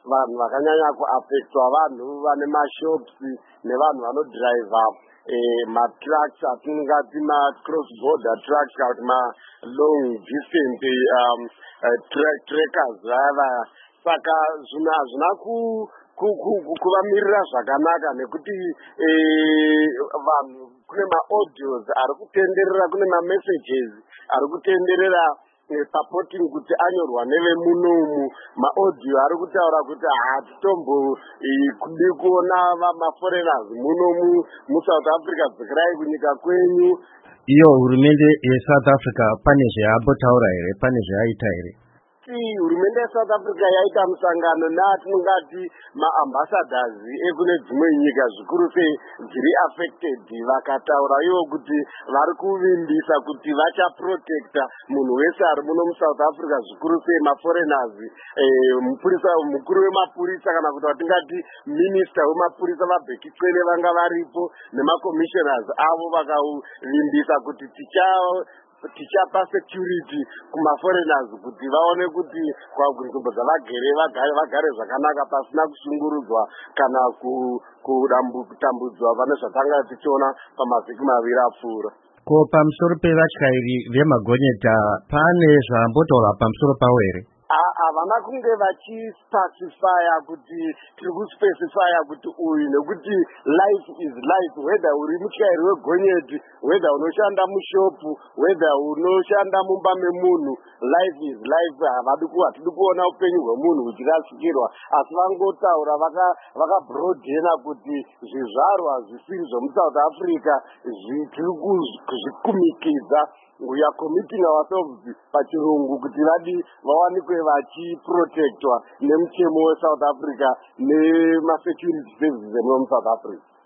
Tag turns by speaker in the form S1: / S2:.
S1: vanhu vakanyanya kuaffectwa vanhu vane mashops nevanhu vanodhiraivha matrucks atingati ma-cross border trucks kana kuti ma-long distance trackers vaya. Saka zvino hazvina kuvamirira zvakanaka nekuti vanhu kune ma-audios ari kutenderera, kune ma-messages ari kutenderera supporting kuti anyorwa nevemunomu. Ma-audio ari kutaura kuti hatitomboidi kuona ma-foreigners munomu muSouth Africa, dzikirai kunyika kwenyu.
S2: Iyo hurumende yeSouth Africa pane zvayambotaura here, pane zvayaita here?
S1: Hurumende yeSouth Africa yaita musangano neatinongati maambassadors ekune dzimwe nyika zvikuru sei dziri affected, vakataura ivo kuti vari kuvimbisa kuti vachaprotecta munhu wese ari muno muSouth Africa, zvikuru sei maforeigners. Mukuru wemapurisa kana kuti watingati minister wemapurisa vaBheki Cele vanga varipo nemacommissioners avo vakavimbisa kuti tichapa security kumaforeigners kuti vaone kuti nzvimbo dzavagare zvakanaka pasina kushungurudzwa kana kutambudzwa pane zvatanga tichiona pamavhiki maviri apfuura.
S2: Ko pamusoro pevatyairi vemagonyeta pane zvambotaura pamusoro pavo here?
S1: Havana kunge vachispecifya kuti tiri kuspecifya kuti uyu, nekuti life is life, whether uri mutyairi wegonyeti, whether unoshanda mushopu, whether unoshanda mumba memunhu, life is life. Hatidi kuona upenyu hwemunhu huchirasikirwa, asi vangotaura vakabrodhena kuti zvizvarwa zvisiri zvemuSouth Africa tiri kuzvikumikidza. We are committing ourselves pachirungu kuti vawanikwe vachiprotectwa nemutemo weSouth Africa nemasecurity services emuSouth Africa.